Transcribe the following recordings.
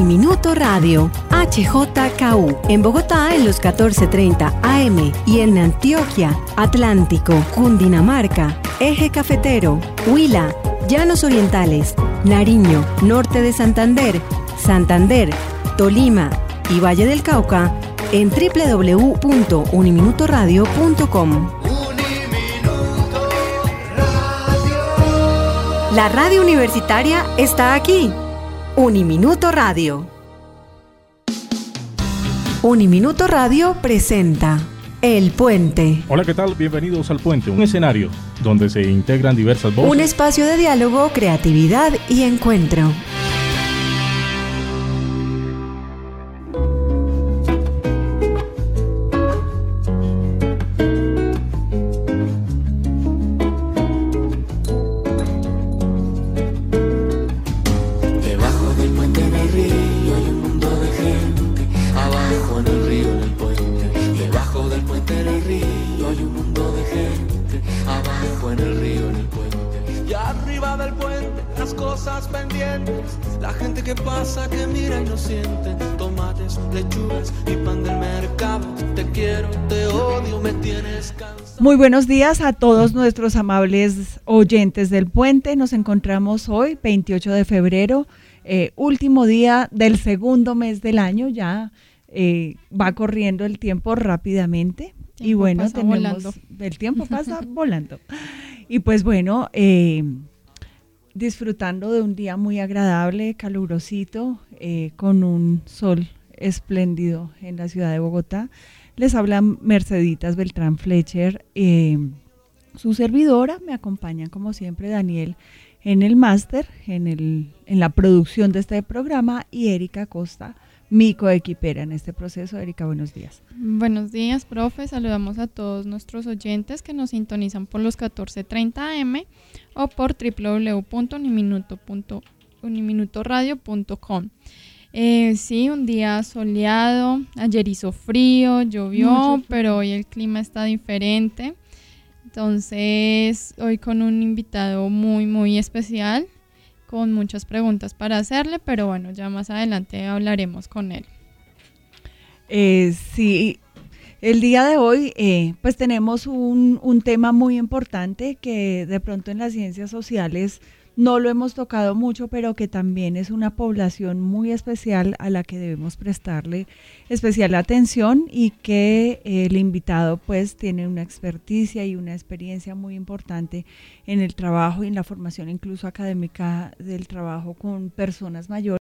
Uniminuto Radio, HJKU, en Bogotá en los 14:30 AM y en Antioquia, Atlántico, Cundinamarca, Eje Cafetero, Huila, Llanos Orientales, Nariño, Norte de Santander, Santander, Tolima y Valle del Cauca en www.uniminutoradio.com. La radio universitaria está aquí. Uniminuto Radio. Uniminuto Radio presenta El Puente. Hola, ¿qué tal? Bienvenidos al Puente, un escenario donde se integran diversas voces. Un espacio de diálogo, creatividad y encuentro. Muy buenos días a todos nuestros amables oyentes del Puente. Nos encontramos hoy, 28 de febrero, último día del segundo mes del año. Ya va corriendo el tiempo rápidamente. Y bueno, el tiempo pasa volando. Y pues bueno, disfrutando de un día muy agradable, calurosito, con un sol espléndido en la ciudad de Bogotá. Les habla Merceditas Beltrán Fletcher, su servidora. Me acompaña como siempre Daniel en el máster, en la producción de este programa, y Erika Costa, mi coequipera en este proceso. Erika, buenos días. Buenos días, profe. Saludamos a todos nuestros oyentes que nos sintonizan por los 14:30 AM o por www.uniminutoradio.com. Sí, un día soleado, ayer hizo frío, llovió, pero hoy el clima está diferente. Entonces, hoy con un invitado muy, muy especial, con muchas preguntas para hacerle, pero bueno, ya más adelante hablaremos con él. Sí, el día de hoy pues tenemos un tema muy importante que de pronto en las ciencias sociales no lo hemos tocado mucho, pero que también es una población muy especial a la que debemos prestarle especial atención, y que el invitado pues tiene una experticia y una experiencia muy importante en el trabajo y en la formación incluso académica del trabajo con personas mayores.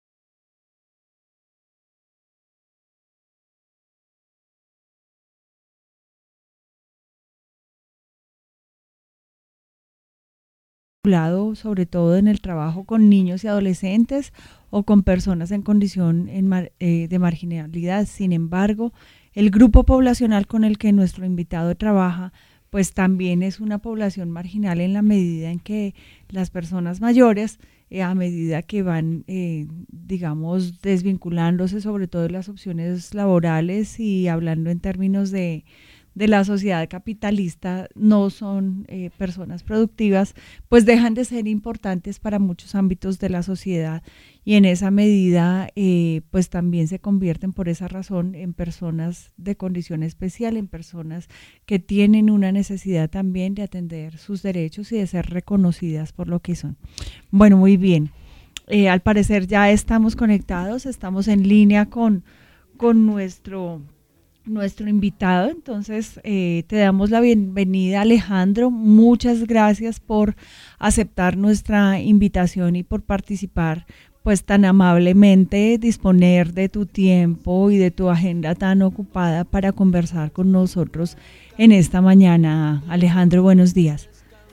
Sobre todo en el trabajo con niños y adolescentes o con personas en condición de marginalidad. Sin embargo, el grupo poblacional con el que nuestro invitado trabaja, pues también es una población marginal, en la medida en que las personas mayores, a medida que van, digamos, desvinculándose sobre todo de las opciones laborales y hablando en términos de la sociedad capitalista, no son personas productivas, pues dejan de ser importantes para muchos ámbitos de la sociedad, y en esa medida pues también se convierten por esa razón en personas de condición especial, en personas que tienen una necesidad también de atender sus derechos y de ser reconocidas por lo que son. Bueno, muy bien. Al parecer ya estamos conectados, estamos en línea con nuestro invitado. Entonces te damos la bienvenida, Alejandro. Muchas gracias por aceptar nuestra invitación y por participar pues tan amablemente, disponer de tu tiempo y de tu agenda tan ocupada para conversar con nosotros en esta mañana. Alejandro, buenos días.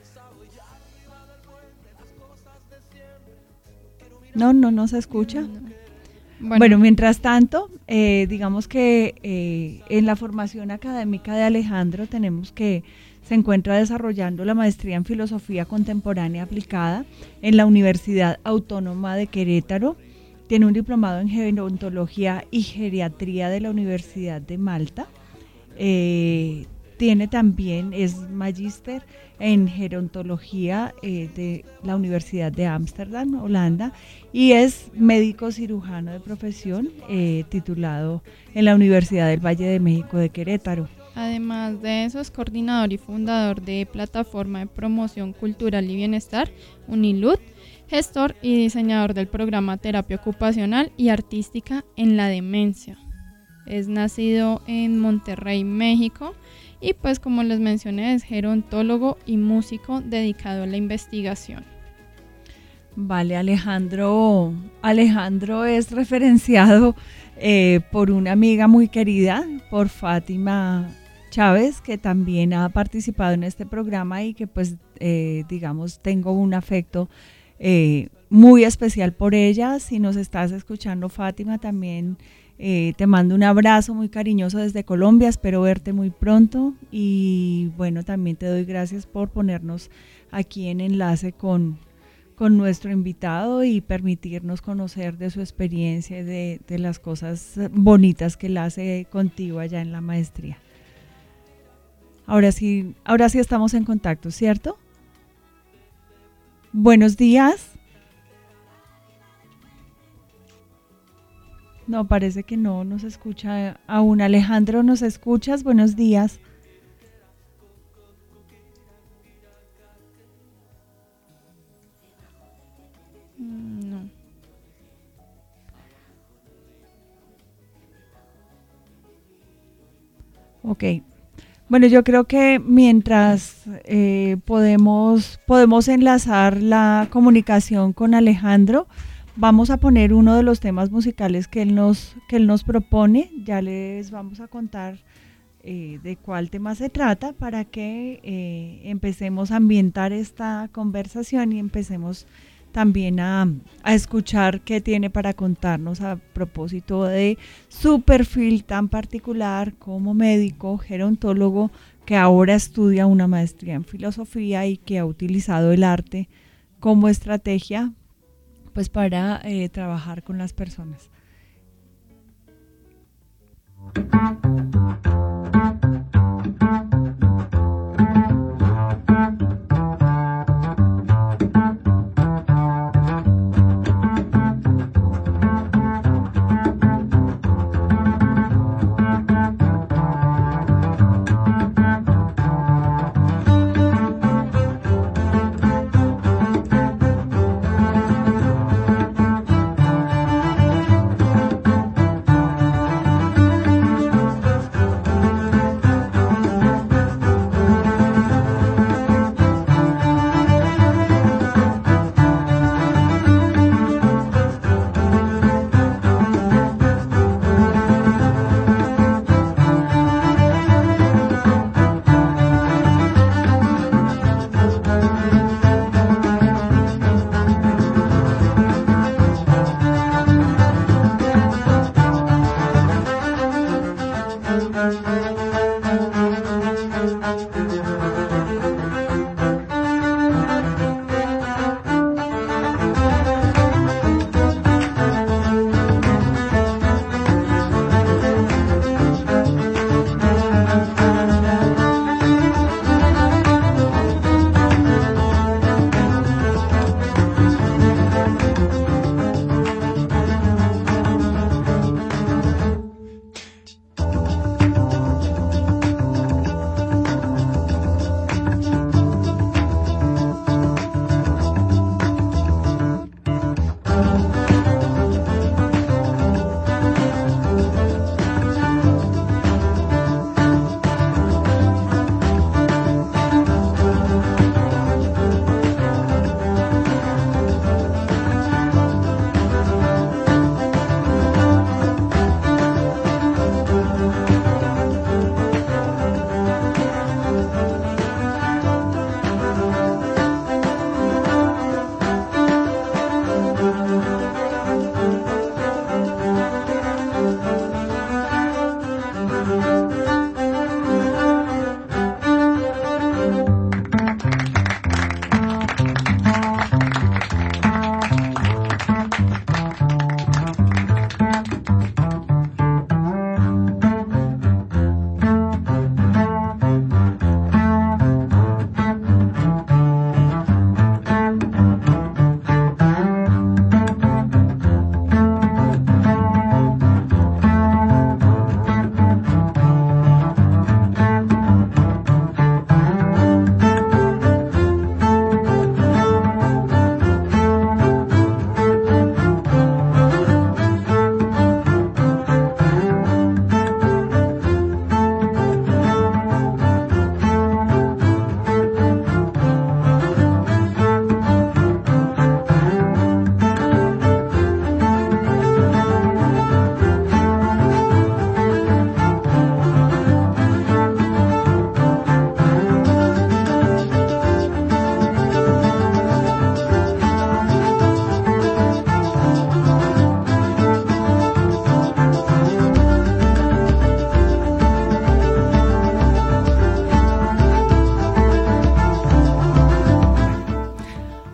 No se escucha. Bueno, mientras tanto, digamos que en la formación académica de Alejandro tenemos que se encuentra desarrollando la maestría en Filosofía Contemporánea Aplicada en la Universidad Autónoma de Querétaro. Tiene un diplomado en Gerontología y Geriatría de la Universidad de Malta. es magíster en gerontología de la Universidad de Ámsterdam, Holanda, y es médico cirujano de profesión, titulado en la Universidad del Valle de México de Querétaro. Además de eso, es coordinador y fundador de Plataforma de Promoción Cultural y Bienestar, Unilud, gestor y diseñador del programa Terapia Ocupacional y Artística en la Demencia. Es nacido en Monterrey, México, y pues como les mencioné, es gerontólogo y músico dedicado a la investigación. Vale, Alejandro es referenciado por una amiga muy querida, por Fátima Chávez, que también ha participado en este programa y que pues digamos tengo un afecto muy especial por ella. Si nos estás escuchando, Fátima, también te mando un abrazo muy cariñoso desde Colombia, espero verte muy pronto y bueno, también te doy gracias por ponernos aquí en enlace con nuestro invitado y permitirnos conocer de su experiencia y de las cosas bonitas que él hace contigo allá en la maestría. Ahora sí estamos en contacto, ¿cierto? Buenos días. No, parece que no nos escucha aún. Alejandro, ¿nos escuchas? Buenos días. No. Ok. Bueno, yo creo que mientras podemos enlazar la comunicación con Alejandro, vamos a poner uno de los temas musicales que él nos propone. Ya les vamos a contar de cuál tema se trata para que empecemos a ambientar esta conversación y empecemos también a escuchar qué tiene para contarnos a propósito de su perfil tan particular como médico gerontólogo que ahora estudia una maestría en filosofía y que ha utilizado el arte como estrategia pues para trabajar con las personas.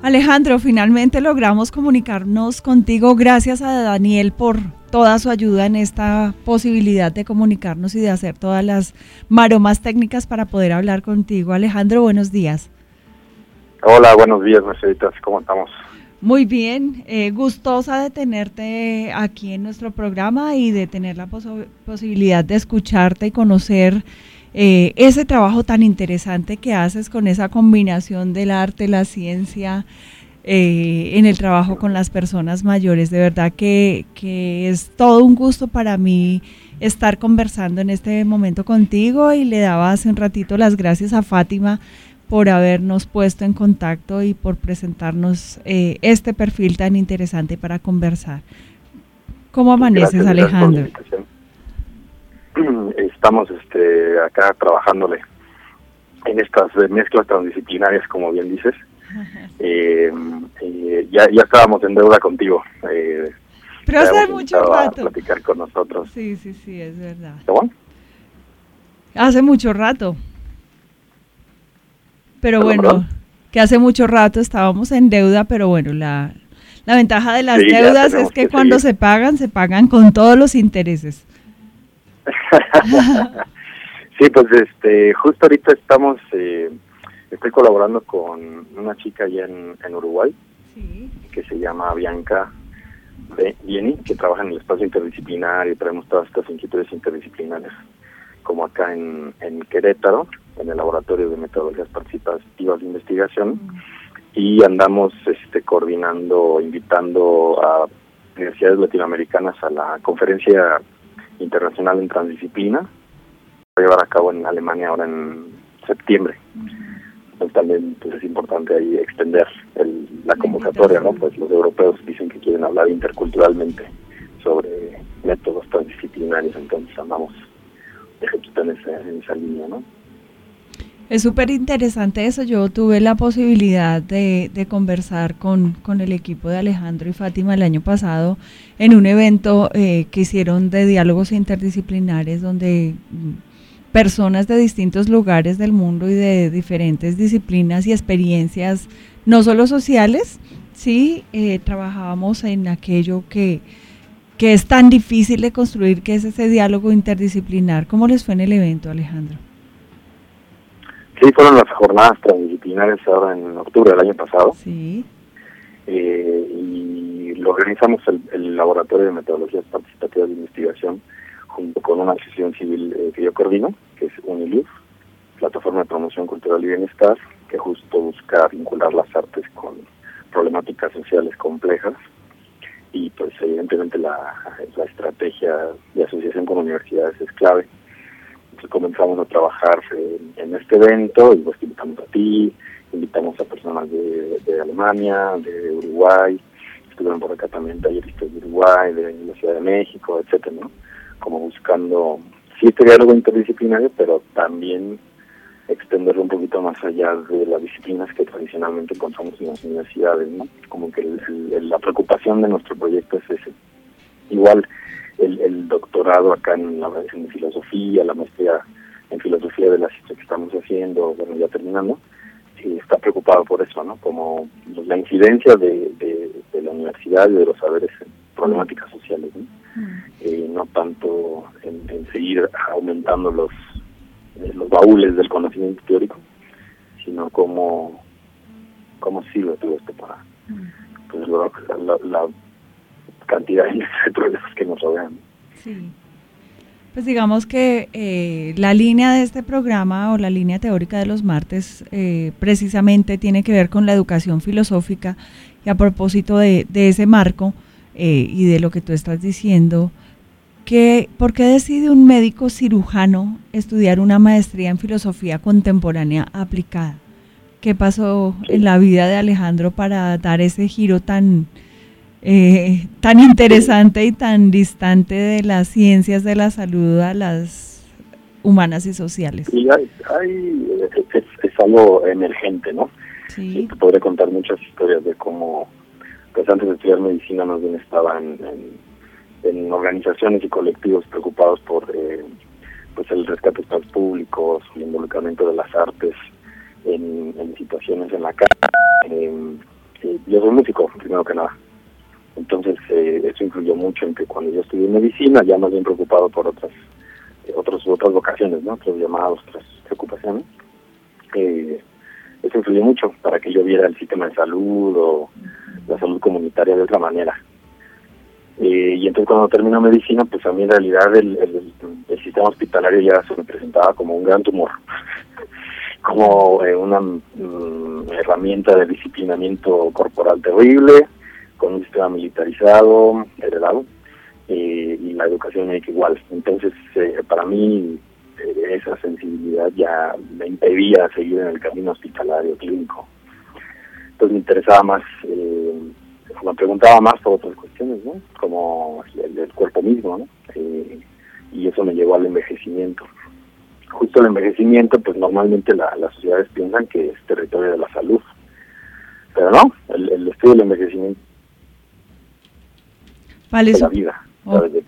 Alejandro, finalmente logramos comunicarnos contigo. Gracias a Daniel por toda su ayuda en esta posibilidad de comunicarnos y de hacer todas las maromas técnicas para poder hablar contigo. Alejandro, buenos días. Hola, buenos días, Merceditas. ¿Cómo estamos? Muy bien, gustosa de tenerte aquí en nuestro programa y de tener la posibilidad de escucharte y conocer ese trabajo tan interesante que haces con esa combinación del arte, la ciencia, en el trabajo con las personas mayores. De verdad que es todo un gusto para mí estar conversando en este momento contigo, y le daba hace un ratito las gracias a Fátima por habernos puesto en contacto y por presentarnos este perfil tan interesante para conversar. ¿Cómo amaneces, Alejandro? Estamos acá trabajándole en estas mezclas transdisciplinarias, como bien dices. Ya estábamos en deuda contigo. Pero hace mucho rato. A platicar con nosotros. Sí, es verdad. ¿Cómo? Hace mucho rato. Pero bueno, ¿Perdón? Que hace mucho rato estábamos en deuda, pero bueno, la ventaja de las Sí, deudas es que cuando se pagan con todos los intereses. Sí, pues justo ahorita estoy colaborando con una chica allá en Uruguay, sí, que se llama Bianca Vieni, que trabaja en el espacio interdisciplinario, y traemos todas estas inquietudes interdisciplinarias, como acá en Querétaro, en el Laboratorio de Metodologías Participativas de Investigación, y andamos coordinando, invitando a universidades latinoamericanas a la Conferencia Internacional en Transdisciplina. Va a llevar a cabo en Alemania ahora en septiembre. Entonces también pues, es importante ahí extender la convocatoria, ¿no? Pues los europeos dicen que quieren hablar interculturalmente sobre métodos transdisciplinarios, entonces andamos ejecutando en esa línea, ¿no? Es súper interesante eso. Yo tuve la posibilidad de conversar con el equipo de Alejandro y Fátima el año pasado en un evento que hicieron de diálogos interdisciplinares, donde personas de distintos lugares del mundo y de diferentes disciplinas y experiencias, no solo sociales, sí, trabajábamos en aquello que es tan difícil de construir, que es ese diálogo interdisciplinar. ¿Cómo les fue en el evento, Alejandro? Sí, fueron las jornadas transdisciplinarias ahora en octubre del año pasado. Sí. Y lo organizamos el Laboratorio de Metodologías Participativas de Investigación junto con una asociación civil que yo coordino, que es UNILUF, Plataforma de Promoción Cultural y Bienestar, que justo busca vincular las artes con problemáticas sociales complejas. Y pues evidentemente la estrategia de asociación con universidades es clave. Entonces comenzamos a trabajar en este evento, y pues invitamos a ti, invitamos a personas de Alemania, de Uruguay, estuvieron por acá también talleristas de Uruguay, de la Ciudad de México, etcétera, ¿no? Como buscando, sí, este diálogo interdisciplinario, pero también extenderlo un poquito más allá de las disciplinas que tradicionalmente encontramos en las universidades, ¿no? Como que la preocupación de nuestro proyecto es ese. Igual el doctorado acá en filosofía, la maestría en filosofía de la ciencia que estamos haciendo, bueno, ya terminando, está preocupado por eso, ¿no? Como la incidencia de la universidad y de los saberes en problemáticas sociales, ¿no? No tanto en seguir aumentando los baúles del conocimiento teórico, sino cómo sirve todo esto para pues, la cantidad de problemas que nos rodean. Sí. Pues digamos que la línea de este programa, o la línea teórica de los martes, precisamente tiene que ver con la educación filosófica, y a propósito de ese marco y de lo que tú estás diciendo, ¿por qué decide un médico cirujano estudiar una maestría en filosofía contemporánea aplicada? ¿Qué pasó en la vida de Alejandro para dar ese giro tan interesante y tan distante de las ciencias de la salud a las humanas y sociales? Y es algo emergente, ¿no? Sí. Te podré contar muchas historias de cómo, pues antes de estudiar medicina, más bien estaba en organizaciones y colectivos preocupados por pues el rescate de espacios públicos, el involucramiento de las artes en situaciones en la calle, yo soy músico, primero que nada. Entonces, eso influyó mucho en que cuando yo estudié medicina, ya más bien preocupado por otras vocaciones, ¿no? Otros llamados, otras preocupaciones. Eso influyó mucho para que yo viera el sistema de salud o la salud comunitaria de otra manera. Y entonces cuando termino medicina, pues a mí en realidad el sistema hospitalario ya se me presentaba como un gran tumor, como una herramienta de disciplinamiento corporal terrible, con un sistema militarizado, heredado, y la educación médica igual. Entonces, para mí, esa sensibilidad ya me impedía seguir en el camino hospitalario clínico. Entonces me interesaba más, me preguntaba más por otras cuestiones, ¿no? Como el cuerpo mismo, ¿no? Y eso me llevó al envejecimiento. Justo el envejecimiento, pues normalmente las sociedades piensan que es territorio de la salud, pero no, el estudio del envejecimiento de la vida. ¿Sabes?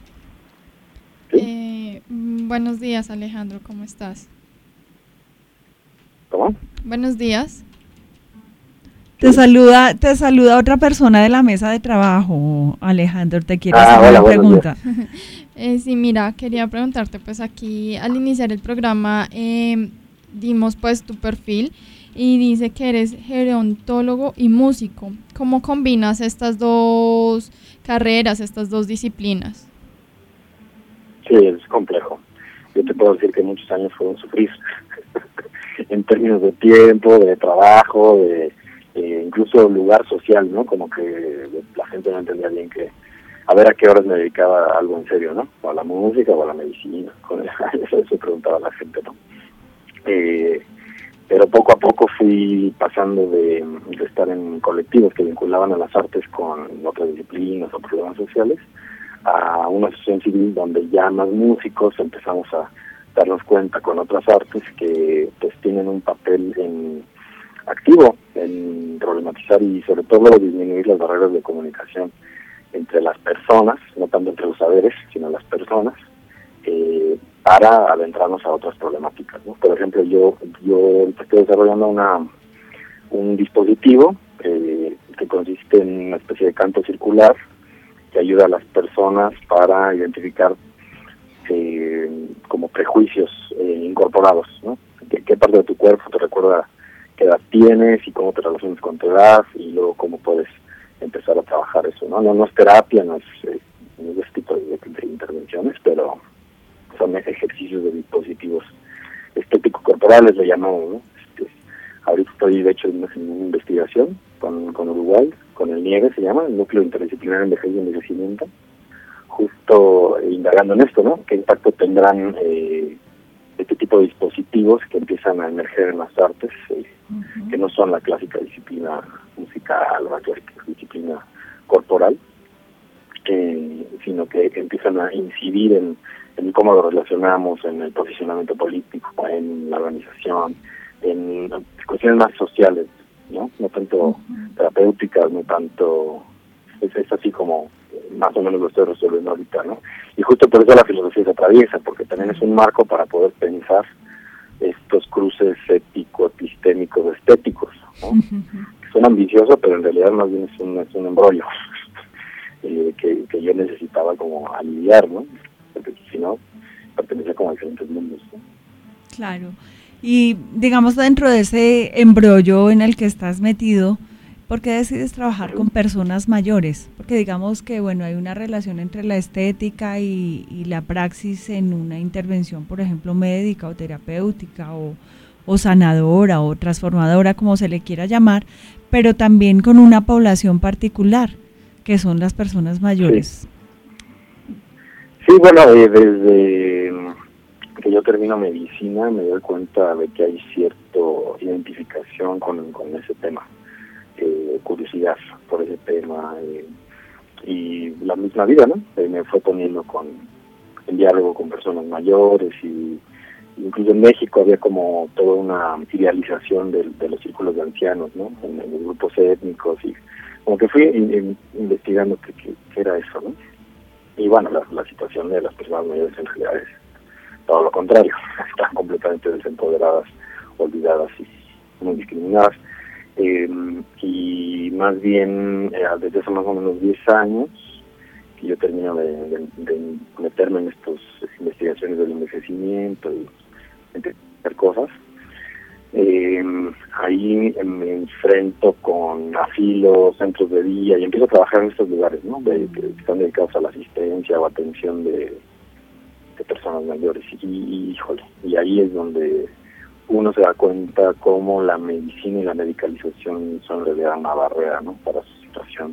¿Sí? Buenos días, Alejandro, ¿cómo estás? ¿Cómo? Buenos días. Te saluda otra persona de la mesa de trabajo, Alejandro, te quiero hacer una pregunta. Sí, mira, quería preguntarte, pues aquí al iniciar el programa dimos pues tu perfil y dice que eres gerontólogo y músico. ¿Cómo combinas estas dos carreras, estas dos disciplinas? Sí, es complejo. Yo te puedo decir que muchos años fueron sufrir en términos de tiempo, de trabajo, de incluso lugar social, ¿no? Como que la gente no entendía bien que a ver a qué horas me dedicaba a algo en serio, ¿no? O a la música o a la medicina. Eso preguntaba la gente, ¿no? Pero poco a poco fui pasando de estar en colectivos que vinculaban a las artes con otras disciplinas o problemas sociales a una asociación civil donde ya más músicos empezamos a darnos cuenta con otras artes que pues tienen un papel activo en problematizar y sobre todo disminuir las barreras de comunicación entre las personas, no tanto entre los saberes, sino las personas, para adentrarnos a otras problemáticas, ¿no? Por ejemplo, yo estoy desarrollando un dispositivo que consiste en una especie de canto circular que ayuda a las personas para identificar como prejuicios incorporados, ¿no? ¿Qué parte de tu cuerpo te recuerda qué edad tienes y cómo te relacionas con tu edad y luego cómo puedes empezar a trabajar eso, ¿no? No es terapia, no es ese tipo de intervenciones, pero son ejercicios de dispositivos estéticos corporales, le llamamos, ¿no? Ahorita estoy, de hecho, en una investigación con Uruguay, con el NIEGE se llama, el Núcleo Interdisciplinario en Vejez y Envejecimiento, justo indagando en esto, ¿no? ¿Qué impacto tendrán este tipo de dispositivos que empiezan a emerger en las artes, que no son la clásica disciplina musical o la clásica disciplina corporal, sino que empiezan a incidir en cómo lo relacionamos, en el posicionamiento político, en la organización, en cuestiones más sociales, ¿no? No tanto terapéuticas, no tanto... Es así como más o menos lo estoy resolviendo ahorita, ¿no? Y justo por eso la filosofía se atraviesa, porque también es un marco para poder pensar estos cruces ético-epistémicos estéticos, ¿no? Son ambiciosos, pero en realidad más bien es un embrollo que yo necesitaba como aliviar, ¿no? Porque si no, pertenecía como a diferentes mundos, ¿no? Claro. Y digamos, dentro de ese embrollo en el que estás metido, ¿por qué decides trabajar con personas mayores? Porque digamos que, bueno, hay una relación entre la estética y la praxis en una intervención, por ejemplo, médica o terapéutica o sanadora o transformadora, como se le quiera llamar, pero también con una población particular, que son las personas mayores. Sí, bueno, desde que yo termino medicina me doy cuenta de que hay cierta identificación con ese tema. Curiosidad por ese tema y la misma vida, ¿no? Me fue poniendo en diálogo con personas mayores y incluso en México había como toda una idealización de los círculos de ancianos, ¿no? En los grupos étnicos y como que fui investigando qué era eso, ¿no? Y bueno, la situación de las personas mayores en realidad es todo lo contrario, están completamente desempoderadas, olvidadas y muy discriminadas. y más bien desde hace más o menos 10 años que yo termino de meterme en estas investigaciones del envejecimiento y entender cosas. Ahí me enfrento con asilos, centros de día y empiezo a trabajar en estos lugares, ¿no? Que están dedicados a la asistencia o atención de personas mayores y ahí es donde uno se da cuenta cómo la medicina y la medicalización son en realidad una barrera, ¿no? Para su situación.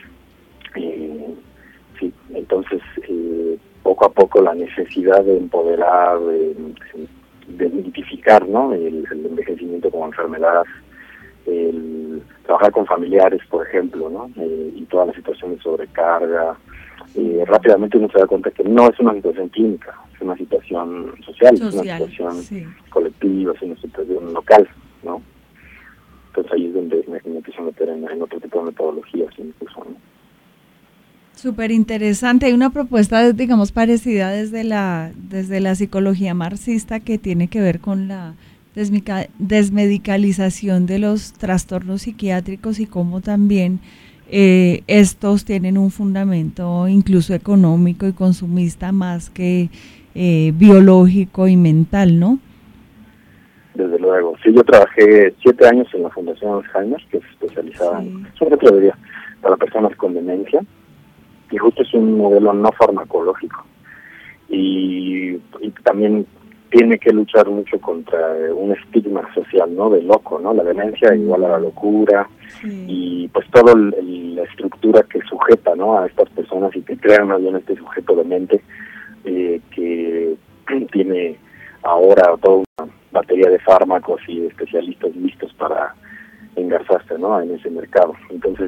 Entonces poco a poco la necesidad de empoderar, de identificar, ¿no? El envejecimiento como enfermedad, el trabajar con familiares, por ejemplo, ¿no? Y toda la situación de sobrecarga. Rápidamente uno se da cuenta que no es una situación clínica, es una situación social, es una situación colectiva, es una situación local, ¿no? Entonces ahí es donde me empiezo a meter en otro tipo de metodologías incluso, ¿no? Súper interesante. Hay una propuesta, digamos, parecida desde la psicología marxista que tiene que ver con la desmedicalización de los trastornos psiquiátricos y cómo también estos tienen un fundamento incluso económico y consumista más que biológico y mental, ¿no? Desde luego. Sí, yo trabajé 7 años en la Fundación Alzheimer, que es especializada sobre todo para personas con demencia, y justo es un modelo no farmacológico. Y también tiene que luchar mucho contra un estigma social, ¿no? De loco, ¿no? La demencia igual a la locura, y pues toda la estructura que sujeta, ¿no? A estas personas y que crean más bien este sujeto de mente que tiene ahora toda una batería de fármacos y especialistas listos para engarzarse, ¿no? En ese mercado. Entonces,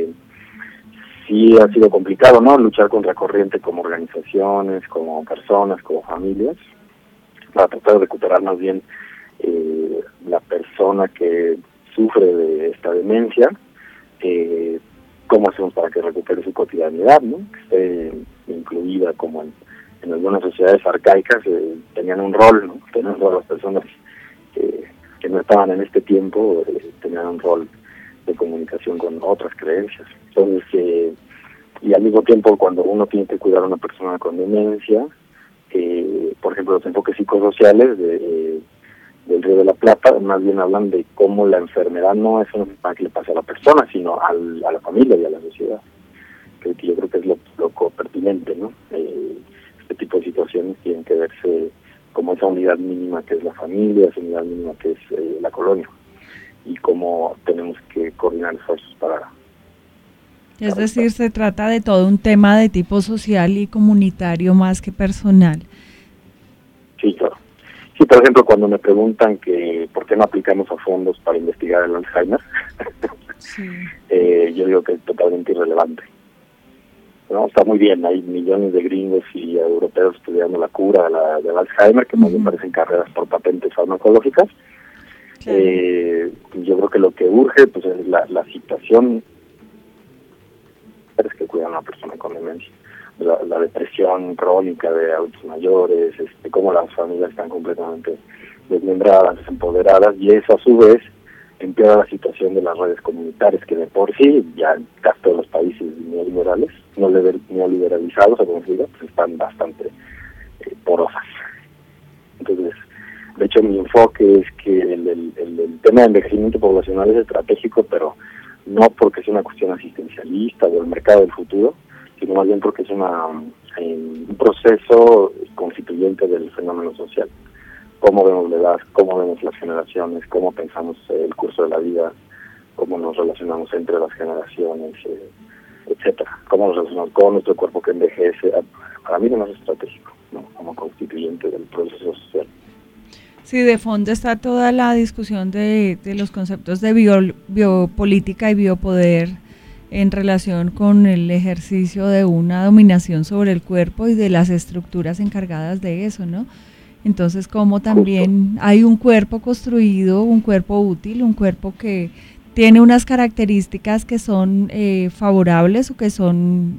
sí ha sido complicado, ¿no? Luchar contra corriente como organizaciones, como personas, como familias, para tratar de recuperar más bien la persona que sufre de esta demencia, cómo hacemos para que recupere su cotidianidad, ¿no? Que esté incluida como en algunas sociedades arcaicas tenían un rol, ¿no? Tenían un rol las personas que no estaban en este tiempo, tenían un rol de comunicación con otras creencias. Entonces, y al mismo tiempo cuando uno tiene que cuidar a una persona con demencia, por ejemplo, los enfoques psicosociales del Río de la Plata más bien hablan de cómo la enfermedad no es una enfermedad que le pasa a la persona, sino a la familia y a la sociedad, que yo creo que es lo pertinente, ¿no? Este tipo de situaciones tienen que verse como esa unidad mínima que es la familia, esa unidad mínima que es la colonia, y cómo tenemos que coordinar esfuerzos para... Es decir, se trata de todo un tema de tipo social y comunitario más que personal. Sí, claro. Sí, por ejemplo, cuando me preguntan que por qué no aplicamos a fondos para investigar el Alzheimer, yo digo que es totalmente irrelevante. ¿No? Está muy bien, hay millones de gringos y europeos estudiando la cura del Alzheimer, que más bien parecen carreras por patentes farmacológicas. Yo creo que lo que urge pues es la situación que cuidan a una persona con demencia, la depresión crónica de adultos mayores, cómo las familias están completamente desmembradas, desempoderadas, y eso a su vez empeora la situación de las redes comunitarias, que de por sí ya casi todos los países neoliberalizados, o como se diga, pues están bastante porosas. Entonces, de hecho mi enfoque es que el tema de envejecimiento poblacional es estratégico, pero no porque sea una cuestión asistencialista o el mercado del futuro, sino más bien porque es un proceso constituyente del fenómeno social. Cómo vemos la edad, cómo vemos las generaciones, cómo pensamos el curso de la vida, cómo nos relacionamos entre las generaciones, etcétera. Cómo nos relacionamos con nuestro cuerpo que envejece. Para mí no es estratégico, ¿no? Como constituyente del proceso social. Sí, de fondo está toda la discusión de los conceptos de biopolítica y biopoder en relación con el ejercicio de una dominación sobre el cuerpo y de las estructuras encargadas de eso, ¿no? Entonces, como también hay un cuerpo construido, un cuerpo útil, un cuerpo que tiene unas características que son favorables o que son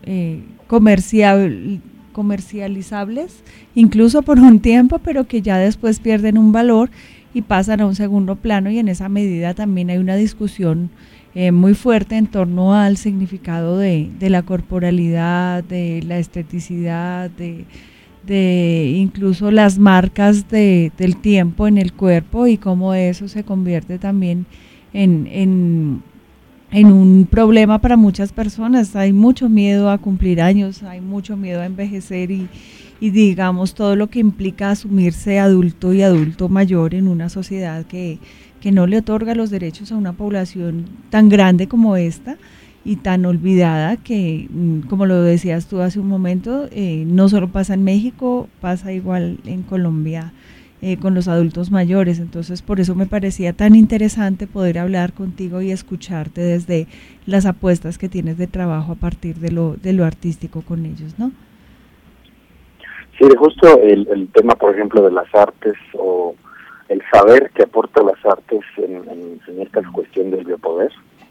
comercializables, incluso por un tiempo, pero que ya después pierden un valor, y pasan a un segundo plano, y en esa medida también hay una discusión muy fuerte en torno al significado de la corporalidad, de la esteticidad, de incluso las marcas del tiempo en el cuerpo, y cómo eso se convierte también en un problema para muchas personas. Hay mucho miedo a cumplir años, hay mucho miedo a envejecer y digamos todo lo que implica asumirse adulto y adulto mayor en una sociedad que no le otorga los derechos a una población tan grande como esta y tan olvidada, que, como lo decías tú hace un momento, no solo pasa en México, pasa igual en Colombia con los adultos mayores. Entonces, por eso me parecía tan interesante poder hablar contigo y escucharte desde las apuestas que tienes de trabajo a partir de lo artístico con ellos, ¿no? Sí, justo el tema, por ejemplo, de las artes, o el saber que aporta las artes en esta cuestión del biopoder,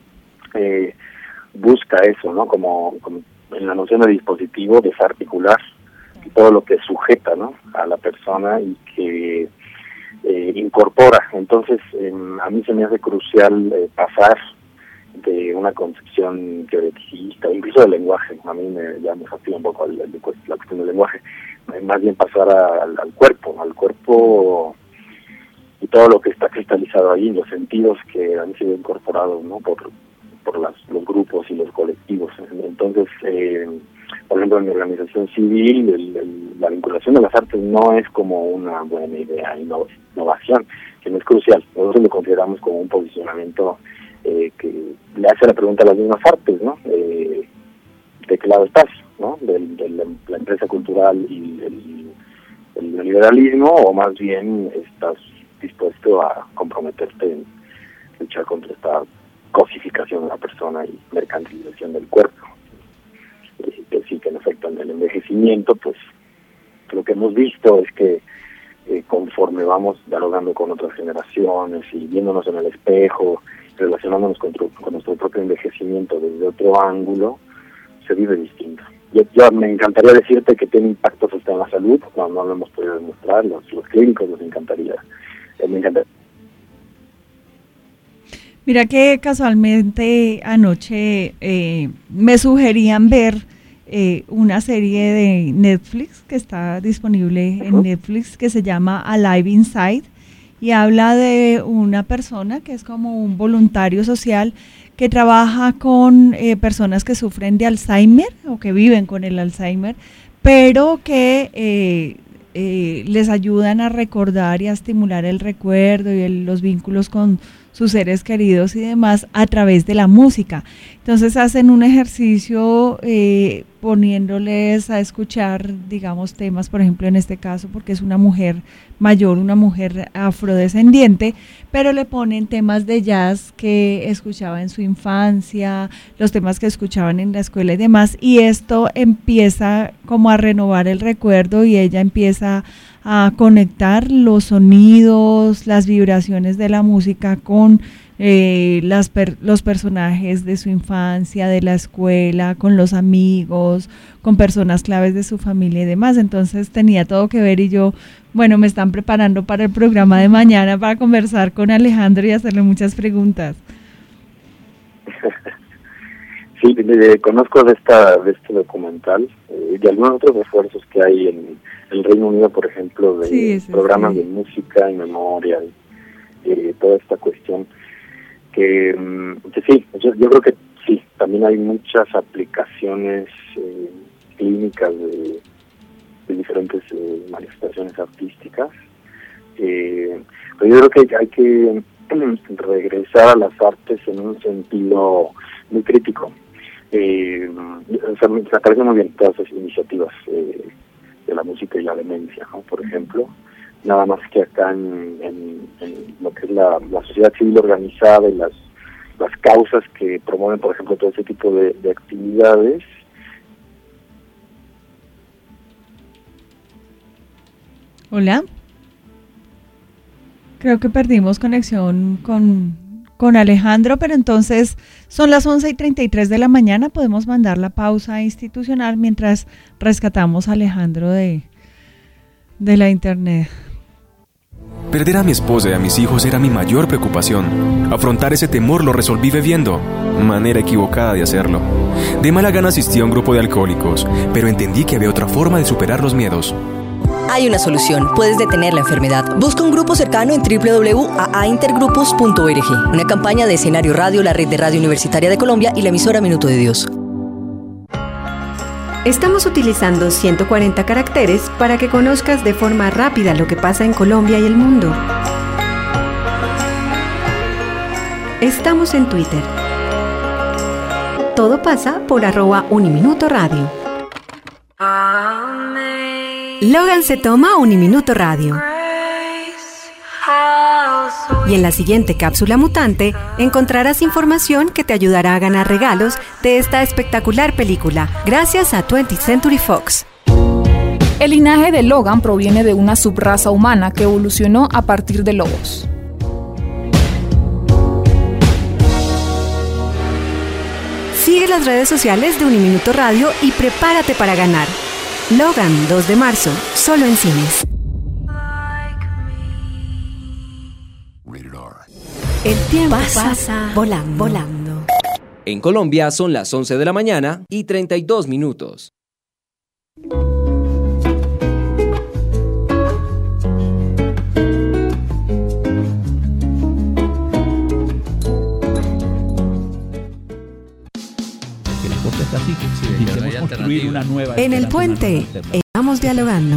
busca eso, ¿no? Como en la noción de dispositivo, desarticular todo lo que sujeta, ¿no?, a la persona y que incorpora. Entonces, a mí se me hace crucial pasar de una concepción teoreticista, incluso del lenguaje. A mí ya me fastidia un poco la cuestión del lenguaje, más bien pasar al cuerpo y todo lo que está cristalizado ahí, los sentidos que han sido incorporados, ¿no?, por los grupos y los colectivos. Entonces, por ejemplo, en mi organización civil, la vinculación de las artes no es como una buena idea, innovación, que no es crucial. Nosotros lo consideramos como un posicionamiento que le hace la pregunta a las mismas artes, ¿no? ¿De qué lado estás, no? De la empresa cultural y el neoliberalismo, o más bien estás dispuesto a comprometerte en luchar contra esta cosificación de la persona y mercantilización del cuerpo? Que sí, que en efecto en el envejecimiento, pues lo que hemos visto es que conforme vamos dialogando con otras generaciones y viéndonos en el espejo, relacionándonos con nuestro propio envejecimiento desde otro ángulo, se vive distinto. Yo me encantaría decirte que tiene impactos hasta en la salud, no lo hemos podido demostrar, los clínicos nos encantaría. Me encantaría. Mira que casualmente anoche me sugerían ver una serie de Netflix que está disponible en Netflix, que se llama Alive Inside, y habla de una persona que es como un voluntario social que trabaja con personas que sufren de Alzheimer o que viven con el Alzheimer, pero que les ayudan a recordar y a estimular el recuerdo y los vínculos con sus seres queridos y demás a través de la música. Entonces hacen un ejercicio poniéndoles a escuchar, digamos, temas, por ejemplo, en este caso, porque es una mujer mayor, una mujer afrodescendiente, pero le ponen temas de jazz que escuchaba en su infancia, los temas que escuchaban en la escuela y demás, y esto empieza como a renovar el recuerdo, y ella empieza a conectar los sonidos, las vibraciones de la música con los personajes de su infancia, de la escuela, con los amigos, con personas claves de su familia y demás. Entonces tenía todo que ver, y yo, bueno, me están preparando para el programa de mañana para conversar con Alejandro y hacerle muchas preguntas. Sí, conozco de este documental y algunos otros esfuerzos que hay en el Reino Unido, por ejemplo, de programas de música y memoria, toda esta cuestión que sí, yo creo que sí, también hay muchas aplicaciones clínicas de diferentes manifestaciones artísticas, pero yo creo que hay que regresar a las artes en un sentido muy crítico. O sea, me parece muy bien todas esas iniciativas de la música y la demencia, ¿no? Por ejemplo, nada más que acá en lo que es la sociedad civil organizada y las causas que promueven, por ejemplo, todo ese tipo de actividades. Hola. Creo que perdimos conexión con Alejandro, pero entonces son las 11:33 de la mañana, podemos mandar la pausa institucional mientras rescatamos a Alejandro de la internet. Perder a mi esposa y a mis hijos era mi mayor preocupación. Afrontar ese temor lo resolví bebiendo. Manera equivocada de hacerlo. De mala gana asistí a un grupo de alcohólicos, pero entendí que había otra forma de superar los miedos. Hay una solución. Puedes detener la enfermedad. Busca un grupo cercano en www.aaintergrupos.org. Una campaña de Escenario Radio, la Red de Radio Universitaria de Colombia y la emisora Minuto de Dios. Estamos utilizando 140 caracteres para que conozcas de forma rápida lo que pasa en Colombia y el mundo. Estamos en Twitter. Todo pasa por @uniminutoradio. Logan se toma Uniminuto Radio. Y en la siguiente cápsula mutante encontrarás información que te ayudará a ganar regalos de esta espectacular película, gracias a 20th Century Fox. El linaje de Logan proviene de una subraza humana que evolucionó a partir de lobos. Sigue las redes sociales de Uniminuto Radio y prepárate para ganar. Logan, 2 de marzo, solo en cines. El tiempo pasa volando. En Colombia son las 11 de la mañana y 32 minutos. En el puente, estamos dialogando.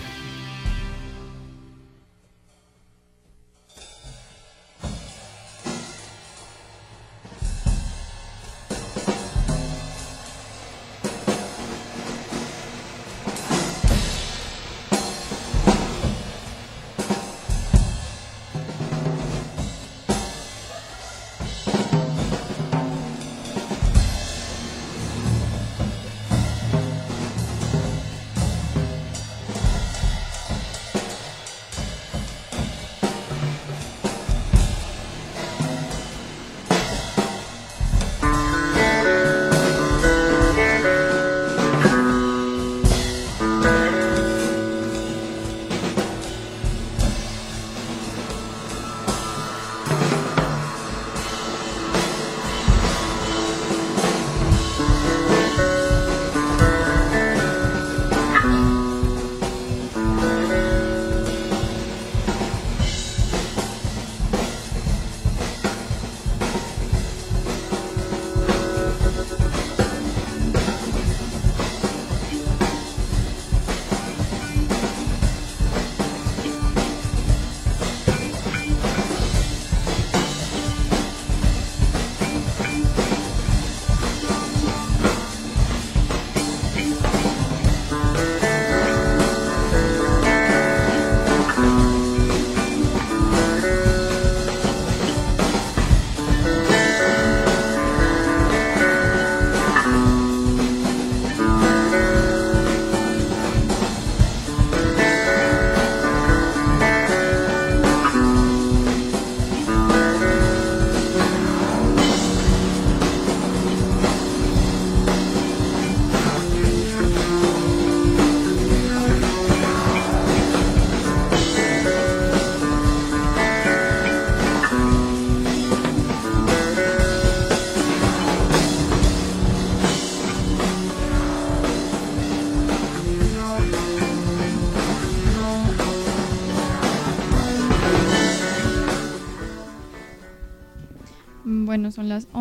Bueno, son las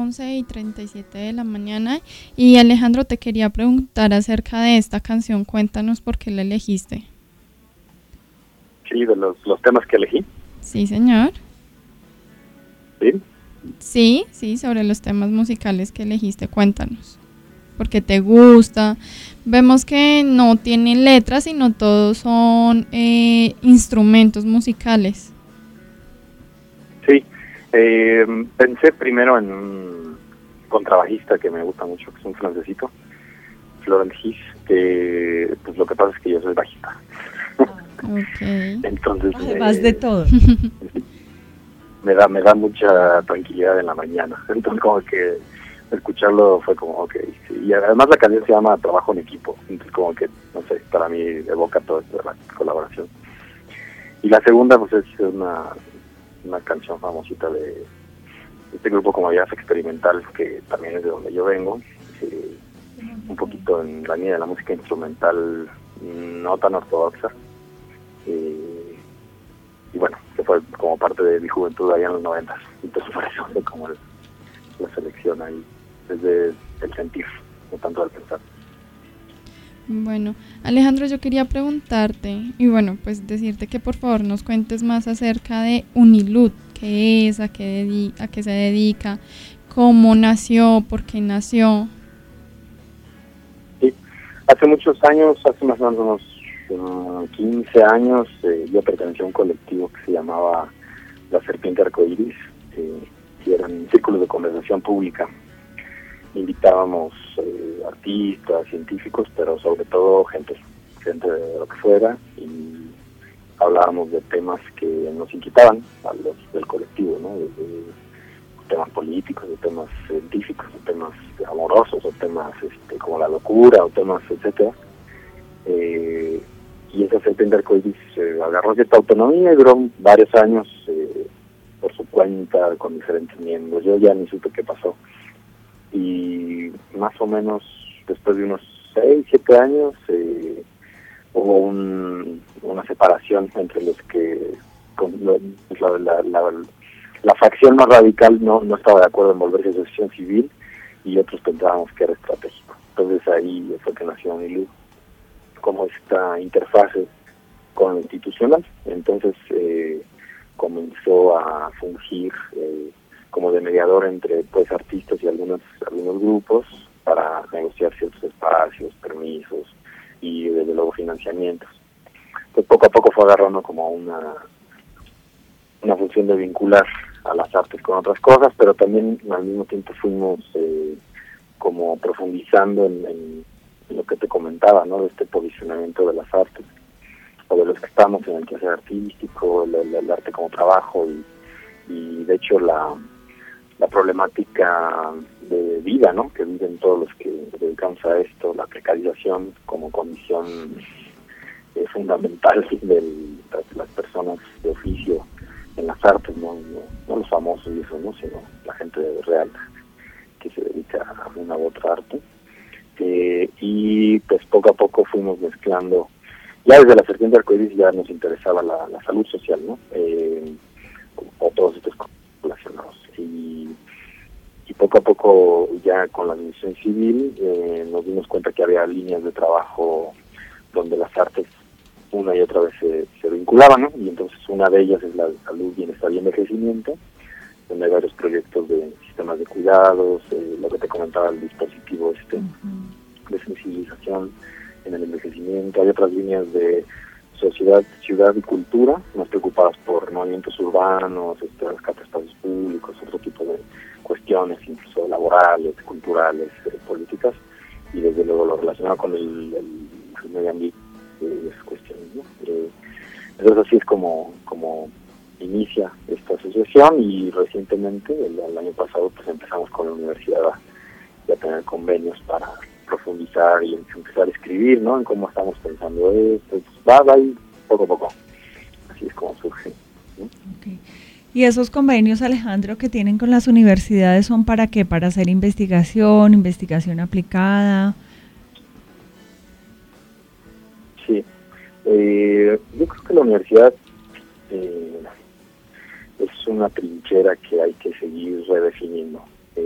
11:37 de la mañana y Alejandro, te quería preguntar acerca de esta canción. Cuéntanos por qué la elegiste. Sí, de los temas que elegí. Sí, señor. ¿Sí? Sí, sobre los temas musicales que elegiste. Cuéntanos. ¿Por qué te gusta? Vemos que no tienen letras, sino todos son instrumentos musicales. Sí. Pensé primero en un contrabajista que me gusta mucho, que es un francesito, Florent Hiss, que pues lo que pasa es que yo soy bajista. Okay. Entonces además de todo me da mucha tranquilidad en la mañana. Entonces como que escucharlo fue como okay, sí. Y además la canción se llama Trabajo en Equipo, entonces como que no sé, para mí evoca todo esto de la colaboración. Y la segunda pues es una canción famosita de este grupo como Jazz Experimental, que también es de donde yo vengo, un poquito en la línea de la música instrumental no tan ortodoxa, y bueno, que fue como parte de mi juventud allá en los 90, entonces por eso fue como la selección ahí, desde el sentir, no tanto al pensar. Bueno, Alejandro, yo quería preguntarte, y bueno, pues decirte que por favor nos cuentes más acerca de Unilud, qué es, a qué se dedica, cómo nació, por qué nació. Sí, hace muchos años, hace más o menos unos 15 años, yo pertenecía a un colectivo que se llamaba La Serpiente Arcoíris, que eran círculos de conversación pública. Invitábamos artistas, científicos, pero sobre todo gente de lo que fuera, y hablábamos de temas que nos inquietaban a los del colectivo, ¿no? De temas políticos, de temas científicos, de temas amorosos, o temas como la locura, o temas etcétera. Y esa Serpiente Arcoíris agarró cierta autonomía y duró varios años por su cuenta, con diferentes miembros. Yo ya ni supe qué pasó. Y más o menos después de unos 6, 7 años hubo una separación entre los que la facción más radical no estaba de acuerdo en volverse asociación civil, y otros pensábamos que era estratégico. Entonces ahí fue que nació Unilud, como esta interfase con lo institucional. Entonces comenzó a fungir como de mediador entre pues artistas y algunos grupos para negociar ciertos espacios, permisos y desde luego financiamientos. Pues poco a poco fue agarrando como una función de vincular a las artes con otras cosas, pero también al mismo tiempo fuimos como profundizando en lo que te comentaba, ¿no? De este posicionamiento de las artes, o de los que estamos en el quehacer artístico, el arte como trabajo, y de hecho la problemática de vida, ¿no? Que viven todos los que dedicamos a esto, la precarización como condición fundamental de las personas de oficio en las artes, no los famosos y eso, ¿no? Sino la gente real que se dedica a una u otra arte. Y pues poco a poco fuimos mezclando, ya desde la Serpiente Arcoíris ya nos interesaba la salud social, ¿no? O todos estos relacionados. Y poco a poco ya con la división civil nos dimos cuenta que había líneas de trabajo donde las artes una y otra vez se vinculaban, ¿no? Y entonces una de ellas es la salud, bienestar y envejecimiento, donde hay varios proyectos de sistemas de cuidados, lo que te comentaba, el dispositivo de sensibilización en el envejecimiento. Hay otras líneas de sociedad, ciudad y cultura, más preocupadas por movimientos urbanos, rescate de espacios públicos, otro tipo de cuestiones, incluso laborales, culturales, políticas, y desde luego lo relacionado con el medio ambiente, esas cuestiones, ¿no? Entonces así es como inicia esta asociación, y recientemente, el año pasado, pues empezamos con la universidad a tener convenios para profundizar y empezar a escribir, ¿no? En cómo estamos pensando esto. Va ahí poco a poco. Así es como surge, ¿no? Okay. ¿Y esos convenios, Alejandro, que tienen con las universidades son para qué? ¿Para hacer investigación aplicada? Sí. Yo creo que la universidad es una trinchera que hay que seguir redefiniendo.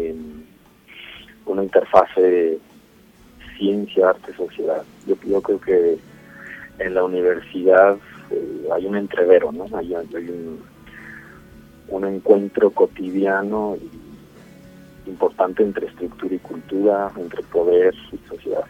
Una interfase ciencia, arte, sociedad. Yo creo que en la universidad hay un entrevero, ¿no? Hay un encuentro cotidiano importante entre estructura y cultura, entre poder y sociedad.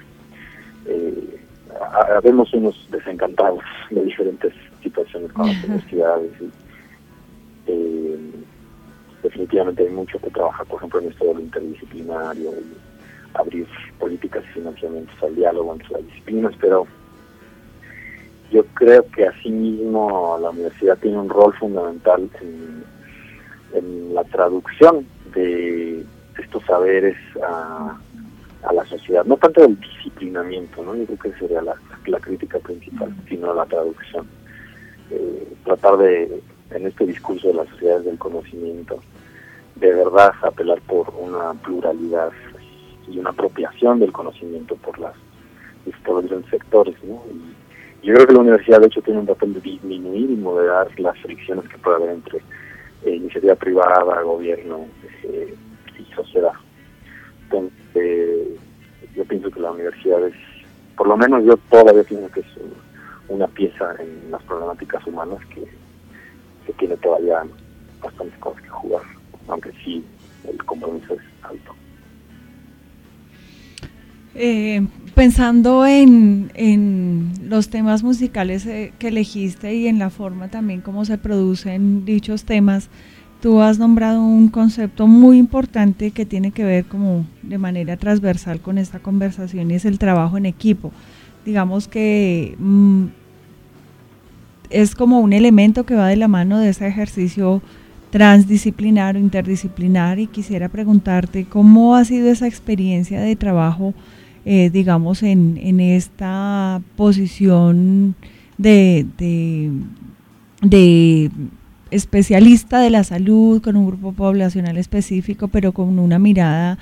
Habemos unos desencantados de diferentes situaciones con las universidades. Definitivamente hay mucho que trabajar, por ejemplo, en esto de lo interdisciplinario, y abrir políticas y financiamientos al diálogo entre las disciplinas, pero yo creo que asimismo la universidad tiene un rol fundamental en la traducción de estos saberes a la sociedad, no tanto el disciplinamiento, ¿no? Yo creo que sería la crítica principal, sino la traducción. tratar de, en este discurso de las sociedades del conocimiento, de verdad apelar por una pluralidad y una apropiación del conocimiento por los diferentes sectores, ¿no? Y yo creo que la universidad, de hecho, tiene un papel de disminuir y moderar las fricciones que puede haber entre iniciativa privada, gobierno y sociedad. Entonces, yo pienso que la universidad es, por lo menos yo todavía pienso que es una pieza en las problemáticas humanas que tiene todavía bastantes cosas que jugar, aunque sí el compromiso es alto. Pensando en los temas musicales que elegiste y en la forma también como se producen dichos temas, tú has nombrado un concepto muy importante que tiene que ver como de manera transversal con esta conversación, y es el trabajo en equipo. Digamos que es como un elemento que va de la mano de ese ejercicio transdisciplinar o interdisciplinar, y quisiera preguntarte cómo ha sido esa experiencia de trabajo, digamos, en esta posición de especialista de la salud, con un grupo poblacional específico, pero con una mirada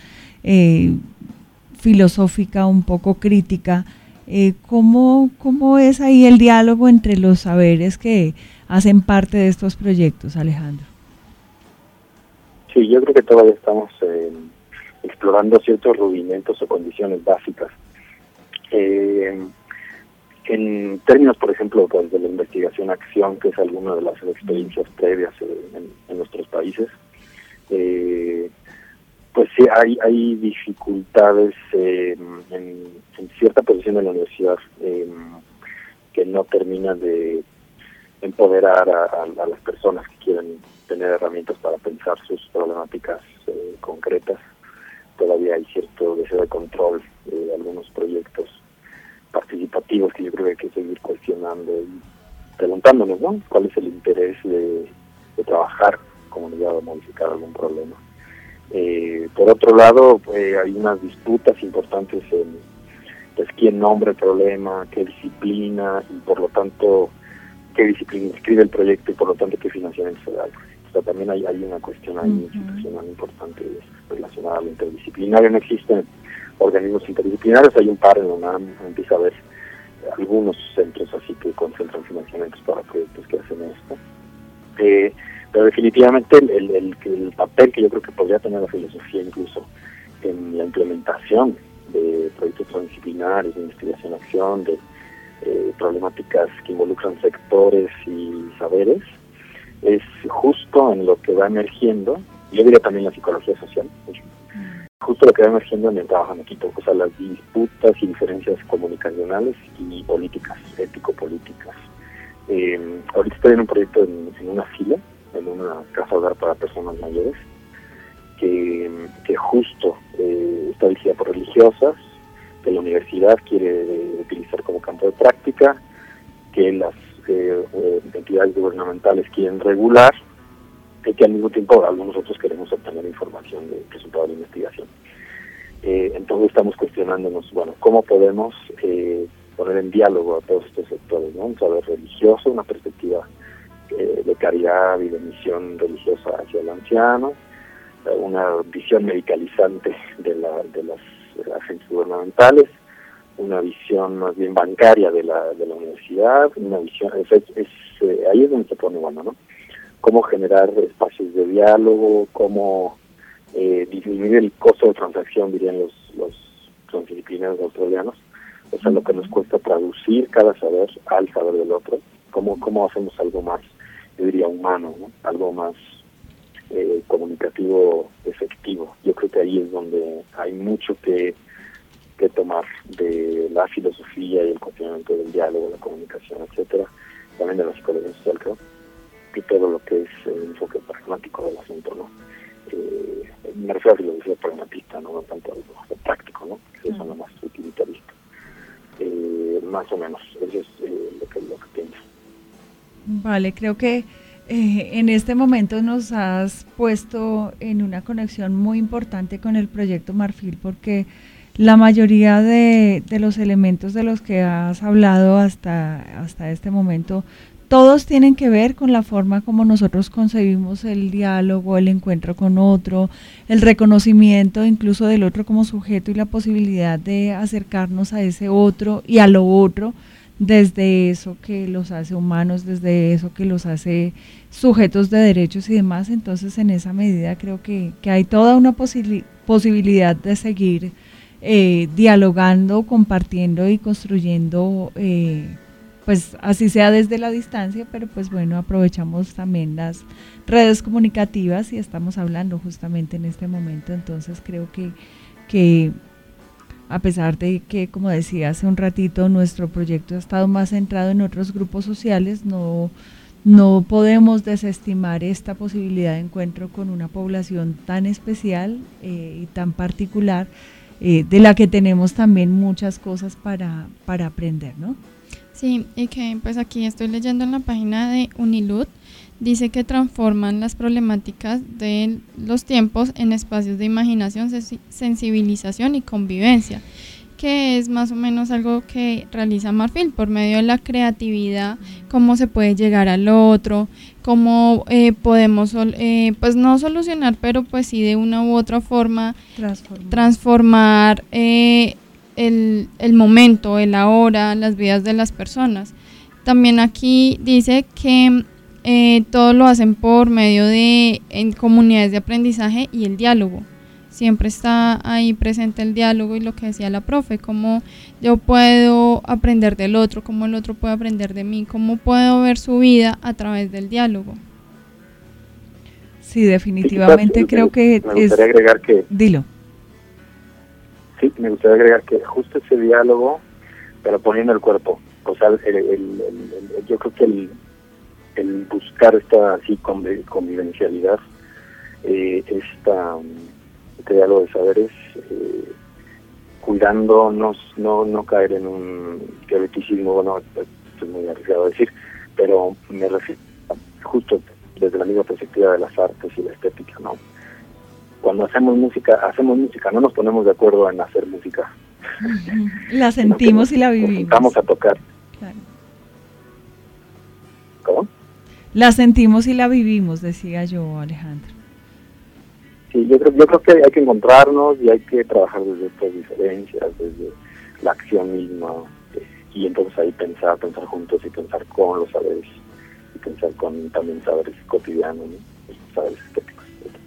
filosófica un poco crítica. ¿Cómo es ahí el diálogo entre los saberes que hacen parte de estos proyectos, Alejandro? Sí, yo creo que todavía estamos explorando ciertos rudimentos o condiciones básicas. En términos, por ejemplo, pues, de la investigación-acción, que es alguna de las experiencias previas en nuestros países, pues sí hay dificultades en cierta posición de la universidad que no terminan de empoderar a las personas que quieren tener herramientas para pensar sus problemáticas concretas. Todavía hay cierto deseo de control de algunos proyectos participativos que yo creo que hay que seguir cuestionando y preguntándonos, ¿no? ¿Cuál es el interés de trabajar comunidad o modificar algún problema? Por otro lado, hay unas disputas importantes en pues, quién nombra el problema, qué disciplina, y por lo tanto qué disciplina inscribe el proyecto y por lo tanto qué financiamiento se da. O sea, también hay una cuestión ahí institucional importante relacionada a lo interdisciplinario. No existen organismos interdisciplinarios, hay un par en la UNAM, empieza a haber algunos centros así que concentran financiamientos para proyectos que hacen esto. Pero definitivamente el papel que yo creo que podría tener la filosofía incluso en la implementación de proyectos transdisciplinarios, de investigación-acción, de problemáticas que involucran sectores y saberes, es justo en lo que va emergiendo, yo diría también la psicología social, justo lo que va emergiendo en el trabajo en equipo, o sea, las disputas y diferencias comunicacionales y políticas, ético-políticas. Ahorita estoy en un proyecto en una fila, en una casa hogar para personas mayores, que justo está dirigida por religiosas, que la universidad quiere utilizar como campo de práctica, que las entidades gubernamentales quieren regular, y que al mismo tiempo algunos otros queremos obtener información de resultado de la investigación. Entonces estamos cuestionándonos, bueno, ¿cómo podemos poner en diálogo a todos estos sectores, ¿no? Un saber religioso, una perspectiva de caridad y de misión religiosa hacia el anciano, una visión medicalizante de las agencias gubernamentales, una visión más bien bancaria de la universidad, una visión, ahí es donde se pone bueno, ¿no? Cómo generar espacios de diálogo, cómo disminuir el costo de transacción, dirían los transdisciplinarios australianos, o sea, lo que nos cuesta traducir cada saber al saber del otro, cómo hacemos algo más, yo diría, humano, ¿no? Algo más comunicativo, efectivo. Yo creo que ahí es donde hay mucho que tomar de la filosofía y el cuestionamiento del diálogo, la comunicación, etcétera, también de la psicología social, creo, y todo lo que es el enfoque pragmático del asunto, ¿no? Me refiero a filosofía pragmatista, no tanto a lo práctico, ¿no? Que eso es lo más utilitarista. Más o menos, eso es lo que pienso. Vale, creo que en este momento nos has puesto en una conexión muy importante con el proyecto Marfil, porque la mayoría de los elementos de los que has hablado hasta este momento, todos tienen que ver con la forma como nosotros concebimos el diálogo, el encuentro con otro, el reconocimiento incluso del otro como sujeto y la posibilidad de acercarnos a ese otro y a lo otro desde eso que los hace humanos, desde eso que los hace sujetos de derechos y demás. Entonces, en esa medida creo que hay toda una posibilidad de seguir dialogando, compartiendo y construyendo, pues así sea desde la distancia, pero pues bueno, aprovechamos también las redes comunicativas y estamos hablando justamente en este momento. Entonces creo que a pesar de que, como decía hace un ratito, nuestro proyecto ha estado más centrado en otros grupos sociales, no podemos desestimar esta posibilidad de encuentro con una población tan especial y tan particular, de la que tenemos también muchas cosas para aprender, ¿no? Sí, y que pues aquí estoy leyendo en la página de Unilud, dice que transforman las problemáticas de los tiempos en espacios de imaginación, sensibilización y convivencia, que es más o menos algo que realiza Marfil por medio de la creatividad, cómo se puede llegar al otro, cómo podemos, pues no solucionar, pero pues sí de una u otra forma transformar el momento, el ahora, las vidas de las personas. También aquí dice que todo lo hacen por medio de comunidades de aprendizaje y el diálogo. Siempre está ahí presente el diálogo y lo que decía la profe, cómo yo puedo aprender del otro, cómo el otro puede aprender de mí, cómo puedo ver su vida a través del diálogo. Sí, definitivamente creo que me gustaría agregar que... Dilo. Sí, me gustaría agregar que justo ese diálogo, pero poniendo el cuerpo, o sea, yo creo que el buscar esta así convivencialidad, este diálogo de saberes, cuidándonos, no caer en un teoreticismo, bueno, esto es muy arriesgado a decir, pero me refiero justo desde la misma perspectiva de las artes y la estética, ¿no? Cuando hacemos música, no nos ponemos de acuerdo en hacer música. La sentimos y la vivimos. Vamos a tocar. Claro. ¿Cómo? La sentimos y la vivimos, decía yo, Alejandro. Sí, yo creo que hay que encontrarnos y hay que trabajar desde estas diferencias, desde la acción misma, y entonces ahí pensar juntos y pensar con los saberes, y pensar con también saberes cotidianos, ¿no? Saberes estéticos.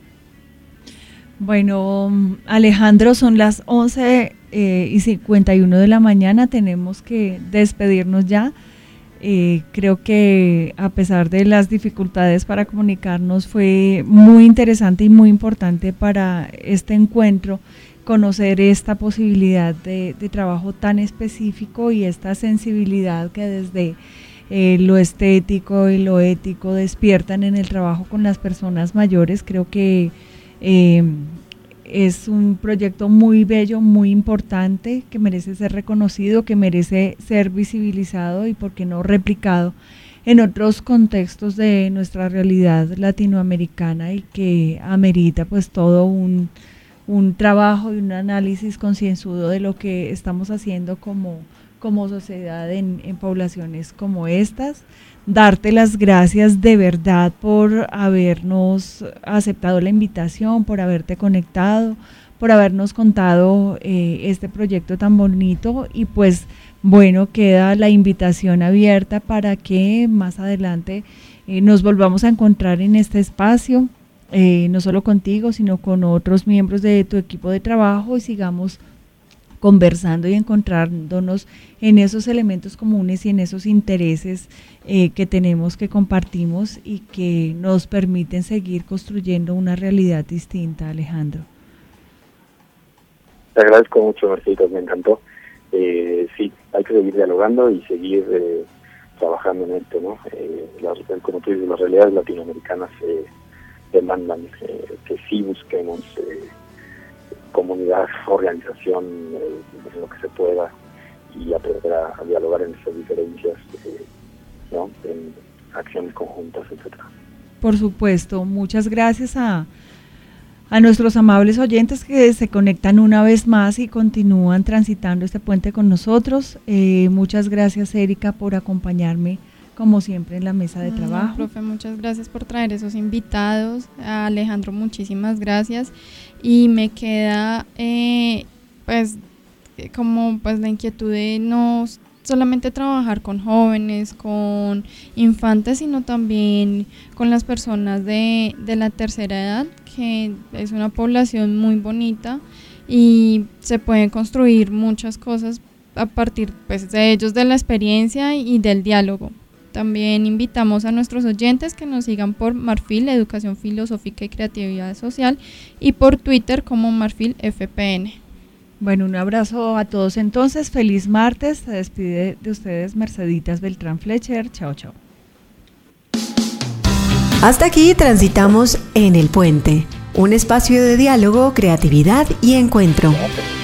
Bueno, Alejandro, son las 11:51 de la mañana, tenemos que despedirnos ya. Creo que a pesar de las dificultades para comunicarnos, fue muy interesante y muy importante para este encuentro conocer esta posibilidad de trabajo tan específico y esta sensibilidad que desde lo estético y lo ético despiertan en el trabajo con las personas mayores. Creo que es un proyecto muy bello, muy importante, que merece ser reconocido, que merece ser visibilizado y, por qué no, replicado en otros contextos de nuestra realidad latinoamericana, y que amerita pues todo un trabajo y un análisis concienzudo de lo que estamos haciendo como sociedad en poblaciones como estas. Darte las gracias de verdad por habernos aceptado la invitación, por haberte conectado, por habernos contado este proyecto tan bonito, y pues bueno, queda la invitación abierta para que más adelante nos volvamos a encontrar en este espacio, no solo contigo, sino con otros miembros de tu equipo de trabajo, y sigamos conversando y encontrándonos en esos elementos comunes y en esos intereses que tenemos, que compartimos y que nos permiten seguir construyendo una realidad distinta, Alejandro. Te agradezco mucho, Mercedes, me encantó. Sí, hay que seguir dialogando y seguir trabajando en esto, ¿no? Como tú dices, las realidades latinoamericanas demandan que sí busquemos comunidad, organización, en lo que se pueda, y aprender a dialogar en esas diferencias, ¿no? En acciones conjuntas, etcétera. Por supuesto, muchas gracias a A nuestros amables oyentes que se conectan una vez más y continúan transitando este puente con nosotros. Muchas gracias, Erika, por acompañarme como siempre en la mesa de trabajo. Profe, muchas gracias por traer esos invitados. A Alejandro, muchísimas gracias. Y me queda como la inquietud de no solamente trabajar con jóvenes, con infantes, sino también con las personas de la tercera edad, que es una población muy bonita y se pueden construir muchas cosas a partir de ellos, de la experiencia y del diálogo. También invitamos a nuestros oyentes que nos sigan por Marfil, Educación Filosófica y Creatividad Social, y por Twitter como Marfil FPN. Bueno, un abrazo a todos entonces, feliz martes, se despide de ustedes Merceditas Beltrán Fletcher, chao chao. Hasta aquí transitamos en El Puente, un espacio de diálogo, creatividad y encuentro.